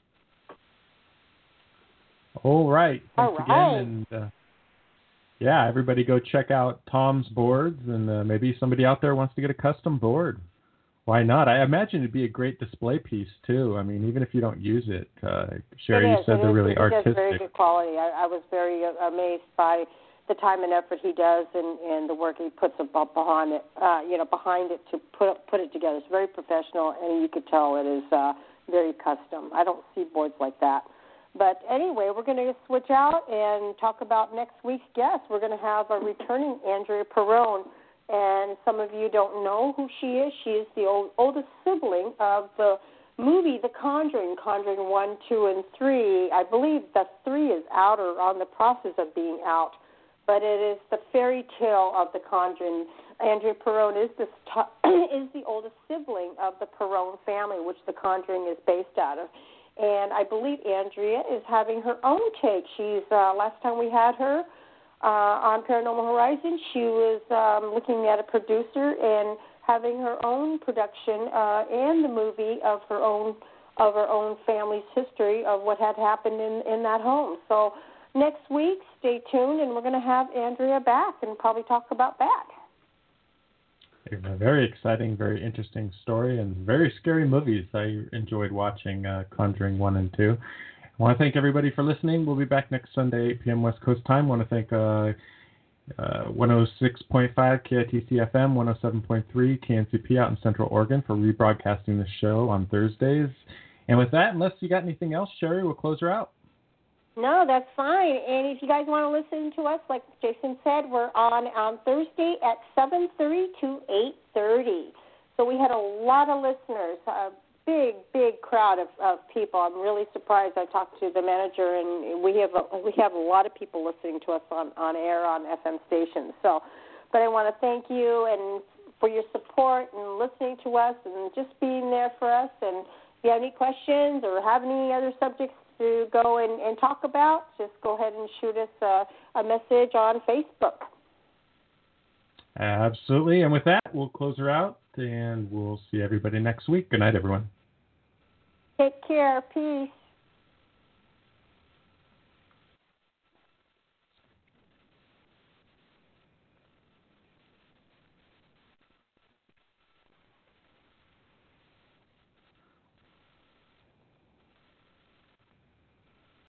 All right. Thanks All right. again. And uh, yeah, everybody go check out Tom's boards, and uh, maybe somebody out there wants to get a custom board. Why not? I imagine it'd be a great display piece too. I mean, even if you don't use it, uh, Sherry, it you is, said they're is, really he artistic. He does very good quality. I, I was very uh, amazed by the time and effort he does, and, and the work he puts about behind it. Uh, you know, behind it to put put it together. It's very professional, and you could tell it is uh, very custom. I don't see boards like that. But anyway, we're going to switch out and talk about next week's guest. We're going to have a returning Andrea Perrone. And some of you don't know who she is. She is the old, oldest sibling of the movie The Conjuring, Conjuring one, two, and three. I believe the three is out or on the process of being out. But it is the fairy tale of The Conjuring. Andrea Perrone is, this t- is the oldest sibling of the Perrone family, which The Conjuring is based out of. And I believe Andrea is having her own take. She's, uh, last time we had her, Uh, on Paranormal Horizon, she was um, looking at a producer and having her own production uh, and the movie of her own of her own family's history of what had happened in, in that home. So next week, stay tuned, and we're going to have Andrea back and probably talk about that. A very exciting, very interesting story, and very scary movies. I enjoyed watching uh, Conjuring one and two. I want to thank everybody for listening. We'll be back next Sunday, eight p.m. West Coast time. I want to thank uh, uh, one oh six point five K I T C F M, one oh seven point three K N C P out in Central Oregon for rebroadcasting the show on Thursdays. And with that, unless you got anything else, Sherry, we'll close her out. No, that's fine. And if you guys want to listen to us, like Jason said, we're on um, Thursday at seven thirty to eight thirty. So we had a lot of listeners, a big, big crowd of, of people. I'm really surprised. I talked to the manager, and we have a, we have a lot of people listening to us on, on air on F M stations. So, but I want to thank you and for your support and listening to us and just being there for us. And if you have any questions or have any other subjects to go and, and talk about, just go ahead and shoot us a, a message on Facebook. Absolutely. And with that, we'll close her out, and we'll see everybody next week. Good night, everyone. Take care. Peace.